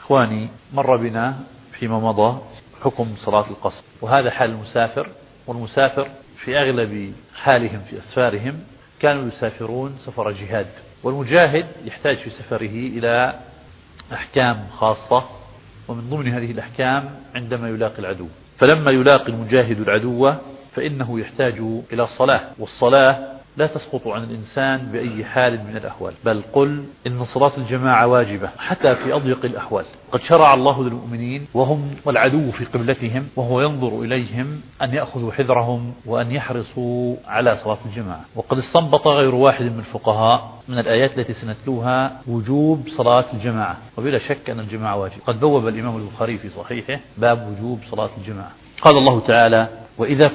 إخواني، مر بنا فيما مضى حكم صلاة القصر، وهذا حال المسافر. والمسافر في أغلب حالهم في أسفارهم كانوا يسافرون سفر جهاد، والمجاهد يحتاج في سفره إلى أحكام خاصة، ومن ضمن هذه الأحكام عندما يلاقي العدو. فلما يلاقي المجاهد العدو فإنه يحتاج إلى صلاة، والصلاة لا تسقط عن الإنسان بأي حال من الأحوال، بل قل إن صلاة الجماعة واجبة حتى في أضيق الأحوال. قد شرع الله للمؤمنين وهم والعدو في قبلتهم وهو ينظر إليهم أن يأخذوا حذرهم وأن يحرصوا على صلاة الجماعة. وقد استنبط غير واحد من الفقهاء من الآيات التي سنتلوها وجوب صلاة الجماعة، وبلا شك أن الجماعة واجب. قد بوب الإمام البخاري في صحيحه باب وجوب صلاة الجماعة. قال الله تعالى: وإذا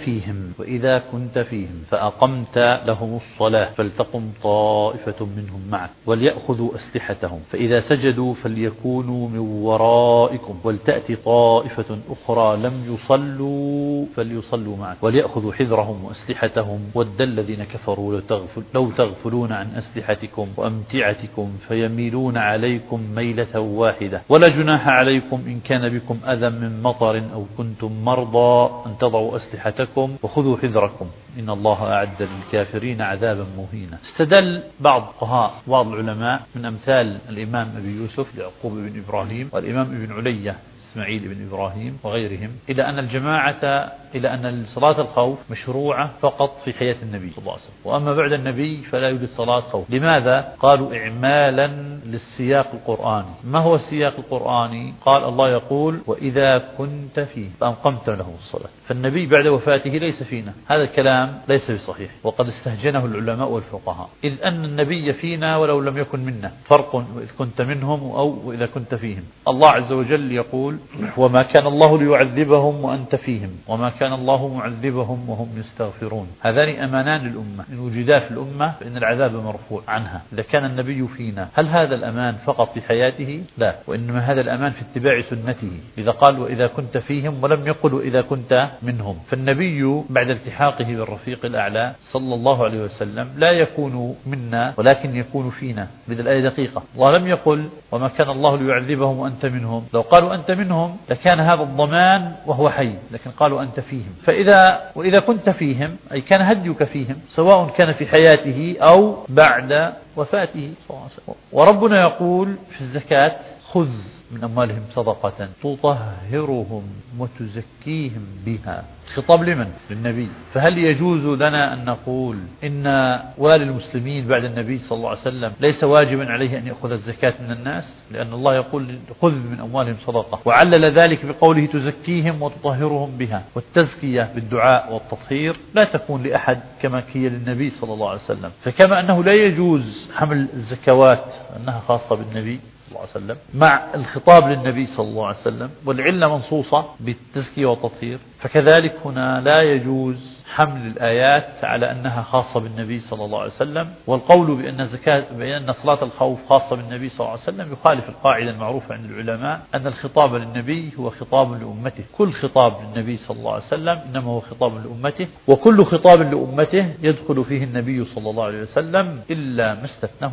كنت فيهم فأقمت لهم الصلاة فلتقم طائفة منهم معك وليأخذوا أسلحتهم فإذا سجدوا فليكونوا من ورائكم ولتأتي طائفة أخرى لم يصلوا فليصلوا معك وليأخذوا حذرهم وأسلحتهم ود الذين كفروا لو تغفلون عن أسلحتكم وأمتعتكم فيميلون عليكم ميلة واحدة ولا جناح عليكم إن كان بكم أذى من مطر أو كنتم مرضى أن تضعوا أسلحتكم وخذوا حذركم إن الله أعد للكافرين عذابا مهينا. استدل بعض العلماء من أمثال الإمام أبي يوسف يعقوب بن إبراهيم والإمام ابن علية إسماعيل بن إبراهيم وغيرهم إلى أن صلاة الخوف مشروعة فقط في حياة النبي صلى الله عليه وسلم، وأما بعد النبي فلا يوجد صلاة خوف. لماذا؟ قالوا إعمالا للسياق القرآني. ما هو السياق القرآني؟ قال الله يقول: وإذا كنت فيه فأقمت له الصلاة. فالنبي بعد وفاته ليس فينا، هذا الكلام ليس بصحيح، وقد استهجنه العلماء والفقهاء، إذ أن النبي فينا ولو لم يكن منا، فرق وإذ كنت منهم أو وإذا كنت فيهم. الله عز وجل يقول: وما كان الله ليعذبهم وأنت فيهم وما كان الله معذبهم وهم يستغفرون. هذان أمانان للأمة، إن وجدا في الأمة فإن العذاب مرفوع عنها. إذا كان النبي فينا، هل هذا الأمان فقط في حياته؟ لا، وإنما هذا الأمان في اتباع سنته. إذا قال وإذا كنت فيهم ولم يقل وإذا كنت منهم. فالنبي بعد التحاقه بالرفيق الأعلى صلى الله عليه وسلم لا يكون منا ولكن يكون فينا. بذل الآية دقيقة، الله لم يقل وما كان الله ليعذبهم وأنت منهم. لو قالوا أنت منهم لكان هذا الضمان وهو حي، لكن قالوا أنت فيهم. وإذا كنت فيهم أي كان هديك فيهم، سواء كان في حياته أو بعد وفاته صلى الله عليه وسلم. وربنا يقول في الزكاة: خذ من أموالهم صدقة تطهرهم وتزكيهم بها. خطاب لمن؟ للنبي. فهل يجوز لنا أن نقول إن والي المسلمين بعد النبي صلى الله عليه وسلم ليس واجبا عليه أن يأخذ الزكاة من الناس؟ لأن الله يقول: خذ من أموالهم صدقة، وعلل ذلك بقوله تزكيهم وتطهرهم بها. والتزكية بالدعاء والتطهير لا تكون لأحد كما هي للنبي صلى الله عليه وسلم. فكما أنه لا يجوز حمل الزكوات أنها خاصة بالنبي صلى الله عليه وسلم مع الخطاب للنبي صلى الله عليه وسلم والعلة منصوصة بالتزكية والتطهير، فكذلك هنا لا يجوز حمل الآيات على أنها خاصة بالنبي صلى الله عليه وسلم. والقول بأن صلاة الخوف خاصة بالنبي صلى الله عليه وسلم يخالف القاعدة المعروفة عند العلماء أن الخطاب للنبي هو خطاب لأمته. كل خطاب للنبي صلى الله عليه وسلم إنما هو خطاب لأمته، وكل خطاب لأمته يدخل فيه النبي صلى الله عليه وسلم إلا ما استثناه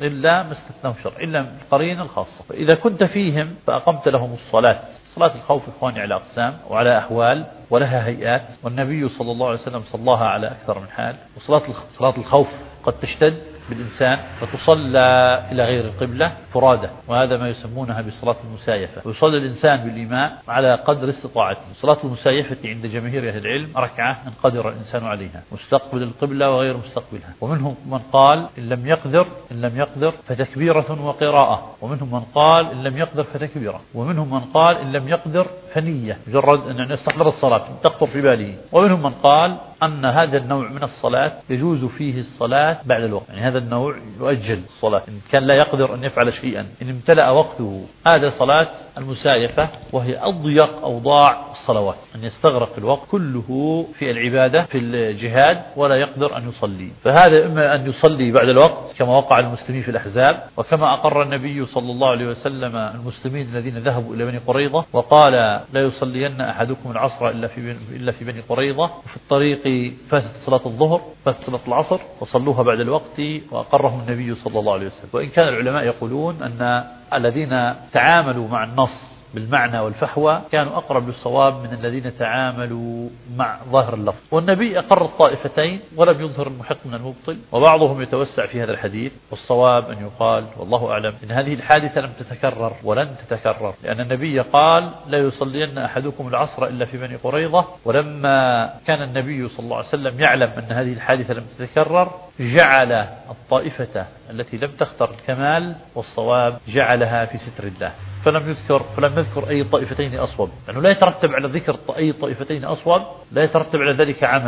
شرع، إلا القرينة الخاصة. فإذا كنت فيهم فأقمت لهم الصلاة. صلاة الخوف إخواني على أقسام وعلى أحوال ولها هيئات، والنبي صلى الله عليه وسلم صلاها على أكثر من حال. وصلاة الخوف قد تشتد بالإنسان فتصلى إلى غير القبلة فرادة، وهذا ما يسمونها بصلاة المسايفة، ويصلي الإنسان بالإمام على قدر استطاعته. صلاة المسايفة عند جماهير أهل العلم ركعة إن قدر الإنسان عليها، مستقبل القبلة وغير مستقبلها. ومنهم من قال إن لم يقدر فتكبيرة وقراءة، ومنهم من قال إن لم يقدر فتكبيرة، ومنهم من قال إن لم يقدر فنية، مجرد أن يستحضر الصلاة تخطر في باله. ومنهم من قال أن هذا النوع من الصلاة يجوز فيه الصلاة بعد الوقت، يعني هذا النوع يؤجل الصلاة إن كان لا يقدر أن يفعل شيئا، إن امتلأ وقته. هذا صلاة المسايفة، وهي أضيق أوضاع الصلوات، أن يستغرق الوقت كله في العبادة في الجهاد ولا يقدر أن يصلي. فهذا إما أن يصلي بعد الوقت كما وقع المسلمين في الأحزاب، وكما أقر النبي صلى الله عليه وسلم المسلمين الذين ذهبوا إلى بني قريظة وقال: لا يصلين أحدكم العصر إلا في بني قريظة، وفي الطريق أخي فاتت صلاة الظهر، فاتت صلاة العصر، وصلوها بعد الوقت وأقرهم النبي صلى الله عليه وسلم. وإن كان العلماء يقولون أن الذين تعاملوا مع النص بالمعنى والفحوى كانوا أقرب للصواب من الذين تعاملوا مع ظاهر اللفظ. والنبي أقر الطائفتين ولم يظهر المحق من المبطل. وبعضهم يتوسع في هذا الحديث، والصواب أن يقال والله أعلم إن هذه الحادثة لم تتكرر ولن تتكرر، لأن النبي قال لا يصلين أحدكم العصر إلا في بني قريظة. ولما كان النبي صلى الله عليه وسلم يعلم أن هذه الحادثة لم تتكرر جعل الطائفة التي لم تختر الكمال والصواب جعلها في ستر الله، فلم يذكر أي طائفتين أصوب، لأنه لا يترتب على ذكر أي طائفتين أصوب لا يترتب على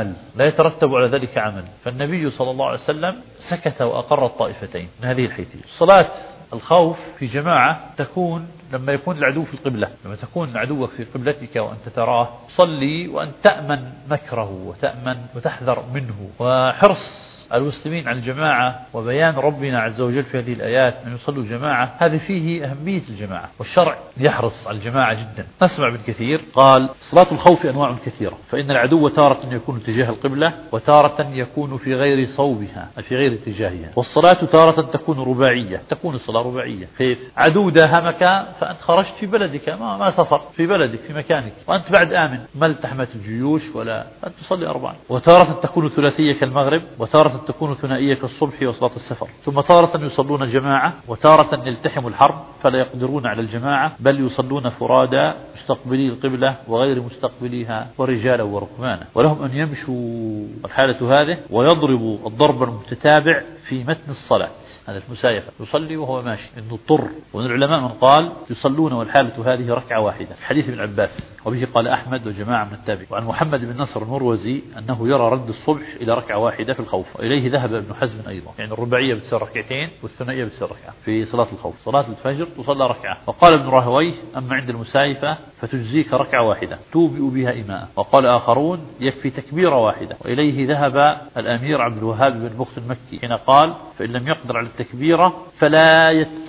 ذلك عمل، فالنبي صلى الله عليه وسلم سكت وأقر الطائفتين من هذه الحيثية. صلاة الخوف في جماعة تكون لما يكون العدو في القبلة، لما تكون عدوك في قبلتك وأنت تراه صلي وأن تأمن مكره وتأمن وتحذر منه. وحرص المسلمين على الجماعة وبيان ربنا عز وجل في هذه الآيات أن يصلوا جماعة، هذه فيه أهمية الجماعة، والشرع يحرص على الجماعة جدا. نسمع ابن كثير قال صلاة الخوف أنواع كثيرة، فإن العدو تارة يكون تجاه القبلة وتارة يكون في غير صوبها في غير اتجاهها. والصلاة تارة تكون رباعية، تكون الصلاة رباعية. كيف؟ عدو داهمك فأنت خرجت في بلدك، ما سافرت في بلدك في مكانك، وأنت بعد آمن، ما التحمت الجيوش ولا أنت تصلي أربعا. وتارة تكون ثلاثية كالمغرب، وتارة تكون ثنائية كالصبح وصلاة السفر. ثم تارة يصلون جماعة، وتارة يلتحم الحرب فلا يقدرون على الجماعة، بل يصلون فرادى مستقبلي القبلة وغير مستقبليها ورجالا وركبانا، ولهم أن يمشوا الحالة هذه ويضربوا الضرب المتتابع في متن الصلاة، هذا المسايفة، يصلي وهو ماشي إنه اضطر. ومن العلماء من قال يصلون والحالة هذه ركعة واحدة، حديث ابن عباس، وبه قال أحمد وجماعة من التابعين. وعن محمد بن نصر المروزي أنه يرى رد الصبح إلى ركعة واحدة في الخوف، وإليه ذهب ابن حزم أيضا، يعني الرباعية بتصير ركعتين والثنائية بتصير ركعة في صلاة الخوف. صلاة الفجر تصلى ركعة. وقال ابن راهويه أما عند المسايفة فتجزيك ركعة واحدة توبئ بها إماء. وقال آخرون يكفي تكبيرة واحدة، وإليه ذهب الأمير عبد الوهاب بن بخت المكي حين قال فإن لم يقدر على التكبيرة فلا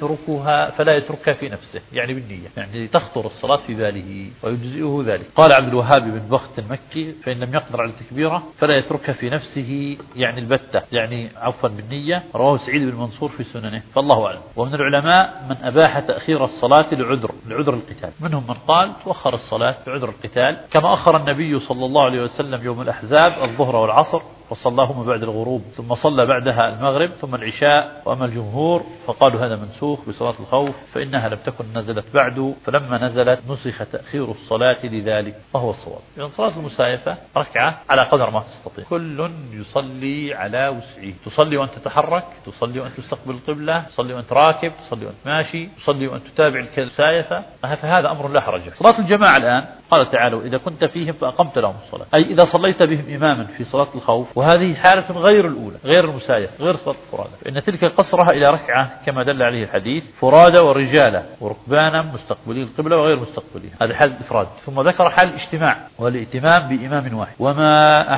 يتركها في نفسه، يعني بالنية، يعني تخطر الصلاة في باله ويجزئه ذلك. قال عبد الوهاب بن بخت المكي فإن لم يقدر على التكبيرة فلا يتركها في نفسه، يعني البتة، يعني عفوا بالنية. رواه سعيد بن منصور في سننه، فالله أعلم. ومن العلماء من أباح تأخير الصلاة لعذر القتال، منهم من قال تؤخر الصلاة لعذر القتال، كما أخر النبي صلى الله عليه وسلم يوم الأحزاب الظهر والعصر فصلاهما بعد الغروب، ثم صلى بعدها المغرب ثم العشاء. وأما الجمهور فقالوا هذا منسوخ بصلاة الخوف فإنها لم تكن نزلت بعد، فلما نزلت نسخ تأخير الصلاة لذلك، وهو الصواب. يعني صلاة المسايفة ركعة على قدر ما تستطيع، كل يصلي على وسعه، تصلي وأنت تتحرك، تصلي وأنت تستقبل القبلة، تصلي وأنت راكب، تصلي وأنت ماشي، تصلي وأنت تتابع المسايفة، فهذا أمر لا حرج. صلاة الجماعة الآن قال تعالى إذا كنت فيهم فأقمت لهم الصلاة، أي إذا صليت بهم إماما في صلاة الخوف، وهذه حالة غير الأولى، غير المسايفة، غير صلاة الفرادى، فإن تلك قصرها إلى ركعة كما دل عليه الحديث، فرادى ورجالا وركبانا مستقبلي القبلة وغير مستقبليها، هذه حالة الإفراد. ثم ذكر حال الاجتماع والائتمام بإمام واحد. وما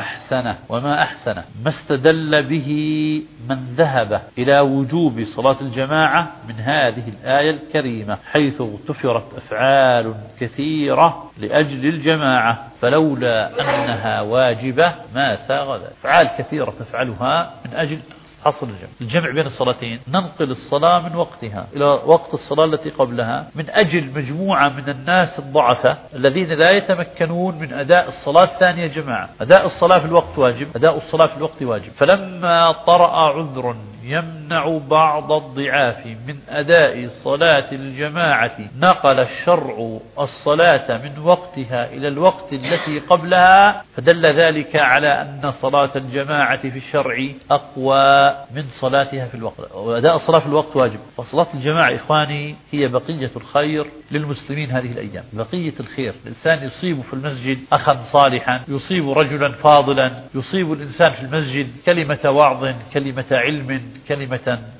أحسن ما استدل به من ذهب إلى وجوب صلاة الجماعة من هذه الآية الكريمة، حيث اغتفرت أفعال كثيرة لأجل الجماعة، فلولا أنها واجبة ما ساغ ذلك. أفعال كثيرة تفعلها من أجل حصل الجمع بين الصلاتين، ننقل الصلاة من وقتها إلى وقت الصلاة التي قبلها من أجل مجموعة من الناس الضعفاء الذين لا يتمكنون من أداء الصلاة الثانية جماعة. أداء الصلاة في الوقت واجب، أداء الصلاة في الوقت واجب. فلما طرأ عذر يمنع بعض الضعاف من أداء صلاة الجماعة نقل الشرع الصلاة من وقتها إلى الوقت التي قبلها، فدل ذلك على أن صلاة الجماعة في الشرع أقوى من صلاتها في الوقت، وأداء الصلاة في الوقت واجب. فصلاة الجماعة إخواني هي بقية الخير للمسلمين هذه الأيام، بقية الخير. الإنسان يصيب في المسجد أخا صالحا، يصيب رجلا فاضلا، يصيب الإنسان في المسجد كلمة وعظ، كلمة علم، كلمة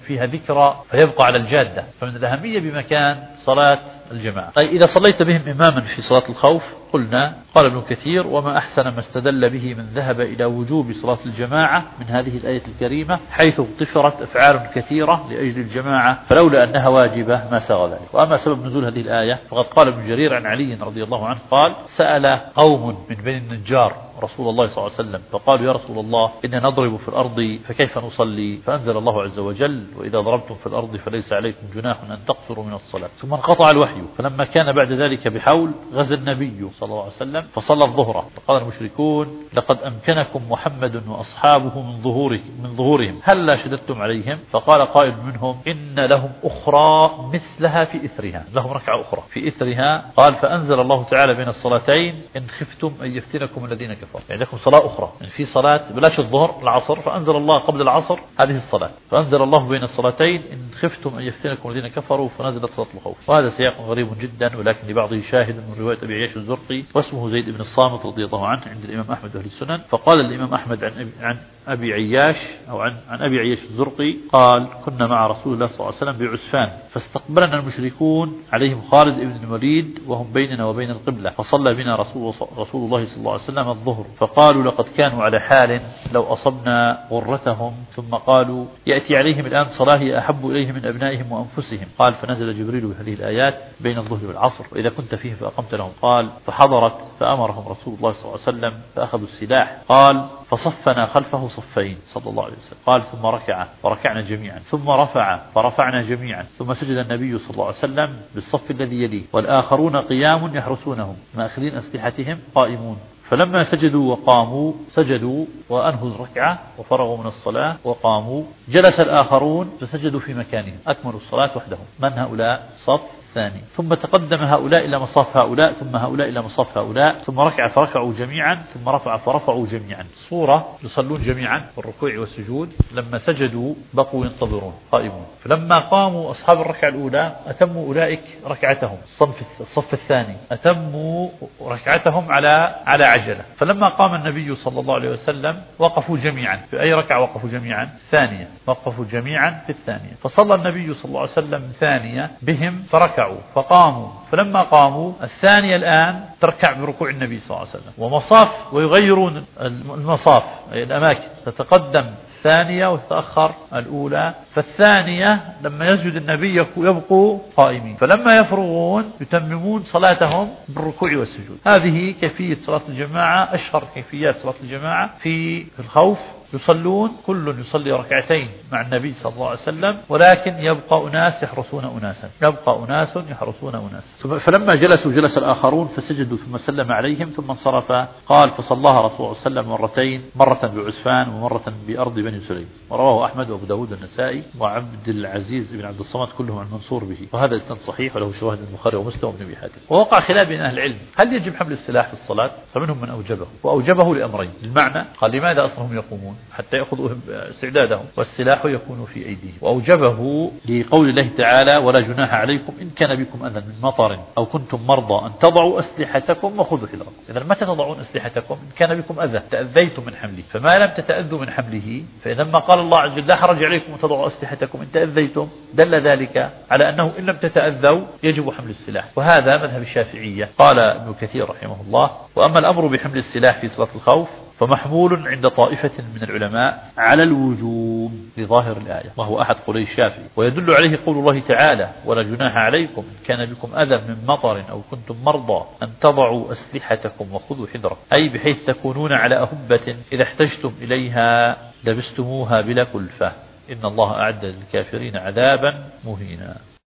فيها ذكرى فيبقى على الجادة، فمن الأهمية بمكان صلاة الجماعة. طيب إذا صليت بهم إماما في صلاة الخوف قلنا، قال ابن كثير: وما أحسن ما استدل به من ذهب إلى وجوب صلاة الجماعة من هذه الآية الكريمة، حيث اغتفرت أفعال كثيرة لأجل الجماعة، فلولا أنها واجبة ما ساغ ذلك. وأما سبب نزول هذه الآية فقد قال ابن جرير عن علي رضي الله عنه قال: سأل قوم من بني النجار رسول الله صلى الله عليه وسلم فقالوا: يا رسول الله إننا نضرب في الأرض فكيف نصلي؟ فأنزل الله عز وجل: وإذا ضربتم في الأرض فليس عليكم جناح أن تقصروا من الصلاة. ثم انقطع الوحي، فلما كان بعد ذلك بحول غزا النبي صلى الله عليه وسلم فصلى الظهر، فقال المشركون: لقد أمكنكم محمد وأصحابه من ظهورهم هل لا شددتم عليهم؟ فقال قائل منهم: إن لهم أخرى مثلها في إثرها، لهم ركعة أخرى في إثرها. قال: فأنزل الله تعالى بين الصلاتين: إن خفتم أن يفتنكم الذين كفروا. يعني لكم صلاة أخرى، يعني في صلاة بلاش الظهر العصر، فأنزل الله قبل العصر هذه الصلاة، فأنزل الله بين الصلاتين: إن خفتم أن يفتنكم الذين كفروا، فنزلت صلاة الخوف. وهذا سياق غريب جدا، ولكن لبعضه شاهد من رواية أبي عياش الزرقي واسمه زيد بن الصامت رضي الله عنه عند الإمام أحمد وأهل السنن. فقال الإمام أحمد عن أبي عياش أو عن أبي عياش الزرقي قال: كنا مع رسول الله صلى الله عليه وسلم بعسفان، فاستقبلنا المشركون عليهم خالد بن الوليد وهم بيننا وبين القبلة، فصلى بنا رسول الله صلى الله عليه وسلم الظهر، فقالوا: لقد كانوا على حال لو أصبنا غرتهم. ثم قالوا: يأتي عليهم الآن صلاة أحب إليهم من أبنائهم وأنفسهم. قال: فنزل جبريل بهذه الآيات بين الظهر والعصر: وإذا كنت فيهم فأقمت لهم. قال: فحضرت فأمرهم رسول الله صلى الله عليه وسلم فأخذوا السلاح. قال: فصفنا خلفه صفين صلى الله عليه وسلم. قال: ثم ركع فركعنا جميعا، ثم رفع فرفعنا جميعا، ثم سجد النبي صلى الله عليه وسلم بالصف الذي يليه، والآخرون قيام يحرسونهم ماخذين أسلحتهم قائمون. فلما سجدوا وقاموا سجدوا وأنهوا الركعة وفرغوا من الصلاة وقاموا، جلس الآخرون فسجدوا في مكانهم، أكملوا الصلاة وحدهم. من هؤلاء؟ صف ثاني. ثم تقدم هؤلاء إلى مصاف هؤلاء، ثم هؤلاء إلى مصاف هؤلاء، ثم ركع فركعوا جميعا، ثم رفع فرفعوا جميعا. صورة يصلون جميعا بالركوع والسجود، لما سجدوا بقوا ينتظرون قائمون. فلما قاموا أصحاب الركعة الأولى أتموا أولئك ركعتهم، الصف الثاني أتموا ركعتهم على عجلة. فلما قام النبي صلى الله عليه وسلم وقفوا جميعا. في أي ركعة وقفوا جميعا؟ الثانية. وقفوا جميعا في الثانية. فصلى النبي صلى الله عليه وسلم ثانية بهم فركعوا فقاموا. فلما قاموا الثانية الآن تركع بركوع النبي صلى الله عليه وسلم، ومصاف ويغيرون المصاف الأماكن، تتقدم الثانية وتتأخر الأولى. فالثانية لما يسجد النبي يبقوا قائمين، فلما يفرغون يتممون صلاتهم بالركوع والسجود. هذه كيفية صلاة الجماعة، أشهر كيفيات صلاة الجماعة في الخوف. يصلون كل يصلي ركعتين مع النبي صلى الله عليه وسلم، ولكن يبقى أناس يحرسون أناسا، يبقى أناس يحرسون أناسا. فلما جلسوا جلس الآخرون فسجدوا ثم سلم عليهم ثم انصرف. قال: فصلاها رسول الله صلى الله عليه وسلم مرتين، مرة بعسفان ومرة بأرض بني سليم. ورواه أحمد وأبو داود والنسائي وعبد العزيز بن عبد الصمد كلهم عن منصور به، وهذا إسناد صحيح وله شواهد البخاري ومسلم وابن أبي حاتم. ووقع خلاف بين أهل العلم هل يجب حمل السلاح في الصلاة؟ فمنهم من أوجبه، وأوجبه لأمرين. المعنى قال: لماذا أصلا هم يقومون حتى يأخذوا استعدادهم والسلاح يكون في أيديهم. وأوجبه لقول الله تعالى: ولا جناح عليكم إن كان بكم أذى من مطر أو كنتم مرضى أن تضعوا أسلحتكم وخذوا حذركم. إذا متى تضعون أسلحتكم؟ إن كان بكم أذى تأذيتم من حمله، فما لم تتأذوا من حمله، فإذا ما قال الله عز وجل: لا حرج عليكم أن تضعوا أسلحتكم إن تأذيتم، دل ذلك على أنه إن لم تتأذوا يجب حمل السلاح. وهذا مذهب الشافعية. قال ابن كثير رحمه الله: وأما الأمر بحمل السلاح في صلاة الخوف فمحمول عند طائفة من العلماء على الوجوب لظاهر الآية، وهو أحد قولي الشافعي، ويدل عليه قول الله تعالى: ولا جناح عليكم إن كان بكم أذى من مطر أو كنتم مرضى أن تضعوا أسلحتكم وخذوا حذركم، أي بحيث تكونون على أهبة إذا احتجتم إليها لبستموها بلا كلفة، إن الله أعد للكافرين عذابا مهينا.